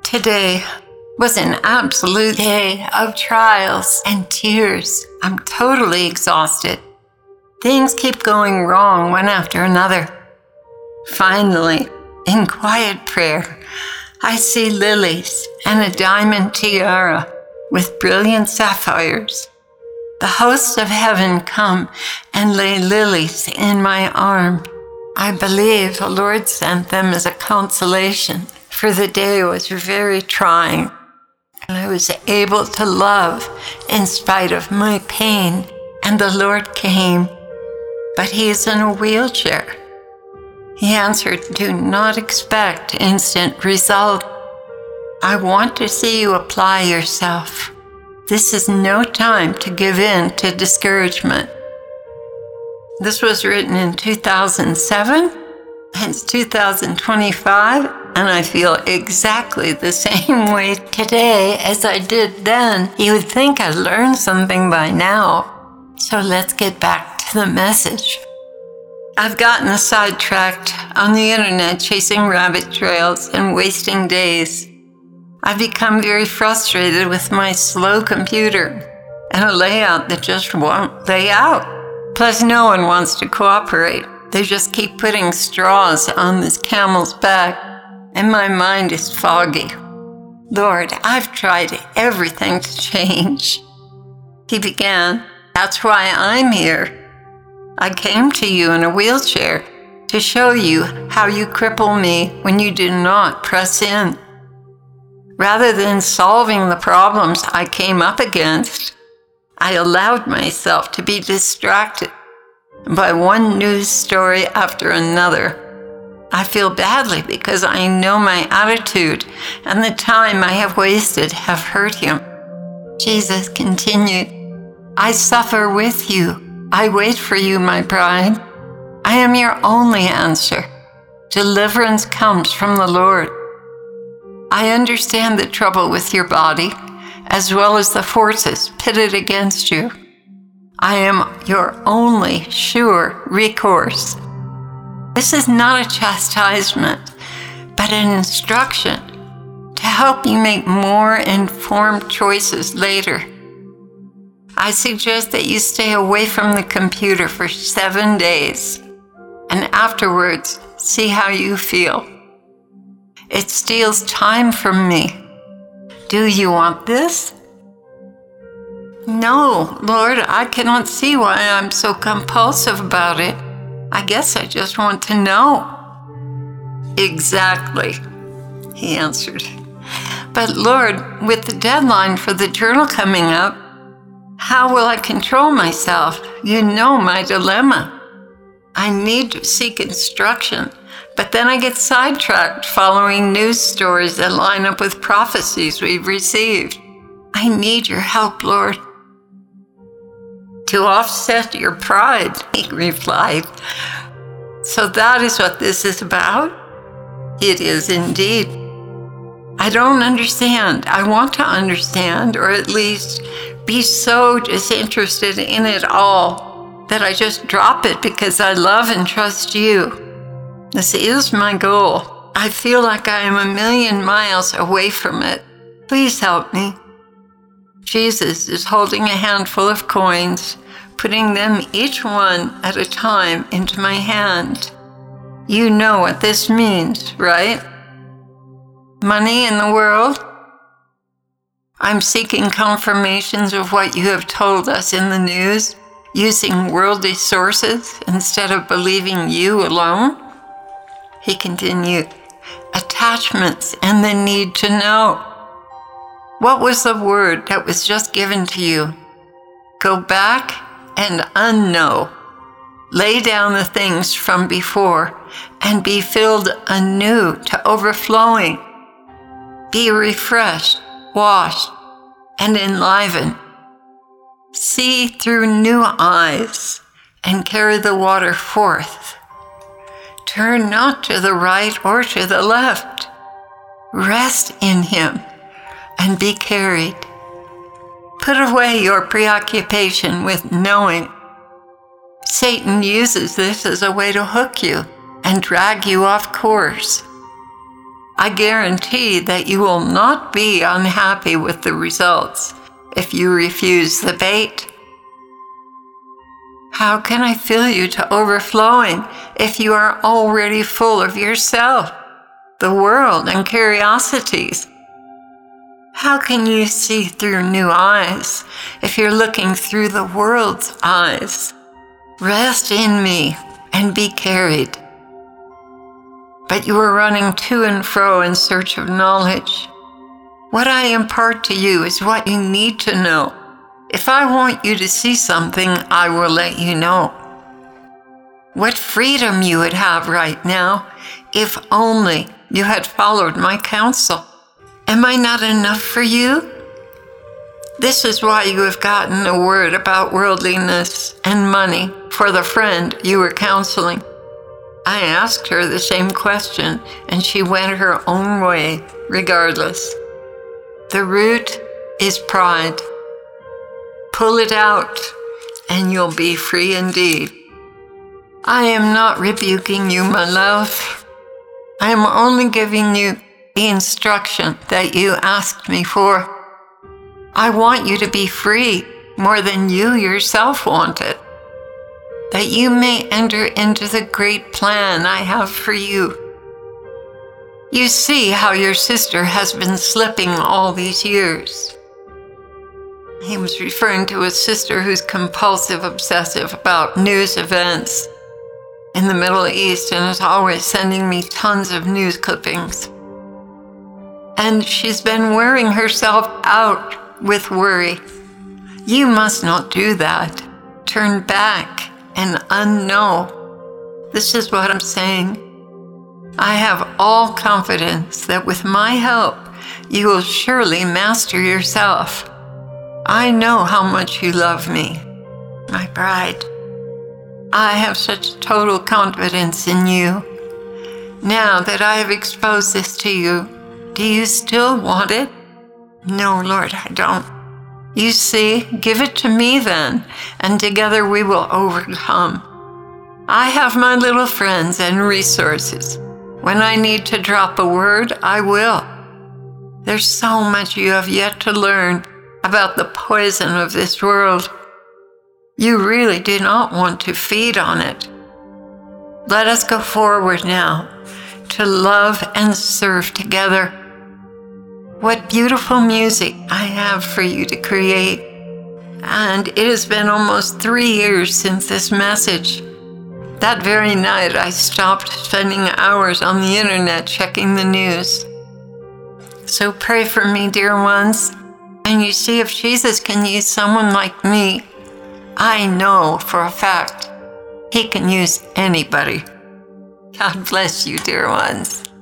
Today was an absolute day of trials and tears. I'm totally exhausted. Things keep going wrong one after another. Finally, in quiet prayer, I see lilies and a diamond tiara with brilliant sapphires. The hosts of heaven come and lay lilies in my arm. I believe the Lord sent them as a consolation, for the day was very trying. I was able to love in spite of my pain, and the Lord came, but he is in a wheelchair. He answered, "Do not expect instant result. I want to see you apply yourself. This is no time to give in to discouragement." This was written in 2007, and it's 2025, and I feel exactly the same way today as I did then. You would think I'd learned something by now. So let's get back to the message. I've gotten sidetracked on the internet chasing rabbit trails and wasting days. I've become very frustrated with my slow computer and a layout that just won't lay out. Plus, no one wants to cooperate. They just keep putting straws on this camel's back, and my mind is foggy. Lord, I've tried everything to change. He began, "That's why I'm here. I came to you in a wheelchair to show you how you cripple me when you do not press in. Rather than solving the problems I came up against, I allowed myself to be distracted by one news story after another. I feel badly because I know my attitude and the time I have wasted have hurt him." Jesus continued, "I suffer with you. I wait for you, my bride. I am your only answer. Deliverance comes from the Lord. I understand the trouble with your body, as well as the forces pitted against you. I am your only sure recourse. This is not a chastisement, but an instruction to help you make more informed choices later. I suggest that you stay away from the computer for 7 days, and afterwards see how you feel. It steals time from me. Do you want this?" "No, Lord, I cannot see why I'm so compulsive about it. I guess I just want to know." "Exactly," he answered. "But Lord, with the deadline for the journal coming up, how will I control myself? You know my dilemma. I need to seek instruction, but then I get sidetracked following news stories that line up with prophecies we've received. I need your help, Lord." "To offset your pride," he replied. "So that is what this is about?" "It is indeed. I don't understand. I want to understand, or at least be so disinterested in it all that I just drop it because I love and trust you. This is my goal. I feel like I am a million miles away from it. Please help me." Jesus is holding a handful of coins, putting them each one at a time into my hand. You know what this means, right? Money in the world? I'm seeking confirmations of what you have told us in the news, using worldly sources instead of believing you alone. He continued, "Attachments and the need to know. What was the word that was just given to you? Go back and unknow. Lay down the things from before and be filled anew to overflowing. Be refreshed, washed, and enlivened. See through new eyes and carry the water forth. Turn not to the right or to the left. Rest in him and be carried. Put away your preoccupation with knowing. Satan uses this as a way to hook you and drag you off course. I guarantee that you will not be unhappy with the results if you refuse the bait. How can I fill you to overflowing if you are already full of yourself, the world, and curiosities? How can you see through new eyes if you're looking through the world's eyes? Rest in me and be carried. But you are running to and fro in search of knowledge. What I impart to you is what you need to know. If I want you to see something, I will let you know. What freedom you would have right now if only you had followed my counsel. Am I not enough for you? This is why you have gotten a word about worldliness and money for the friend you were counseling. I asked her the same question, and she went her own way regardless. The root is pride. Pull it out, and you'll be free indeed. I am not rebuking you, my love. I am only giving you the instruction that you asked me for. I want you to be free more than you yourself want it, that you may enter into the great plan I have for you. You see how your sister has been slipping all these years. He was referring to his sister who's compulsive obsessive about news events in the Middle East and is always sending me tons of news clippings. And she's been wearing herself out with worry. You must not do that. Turn back and unknow. This is what I'm saying. I have all confidence that with my help, you will surely master yourself. I know how much you love me, my bride. I have such total confidence in you. Now that I have exposed this to you, do you still want it? No, Lord, I don't. You see, give it to me then, and together we will overcome. I have my little friends and resources. When I need to drop a word, I will. There's so much you have yet to learn about the poison of this world. You really do not want to feed on it. Let us go forward now to love and serve together. What beautiful music I have for you to create. And it has been almost 3 years since this message. That very night, I stopped spending hours on the internet checking the news. So pray for me, dear ones, and you see if Jesus can use someone like me. I know for a fact he can use anybody. God bless you, dear ones.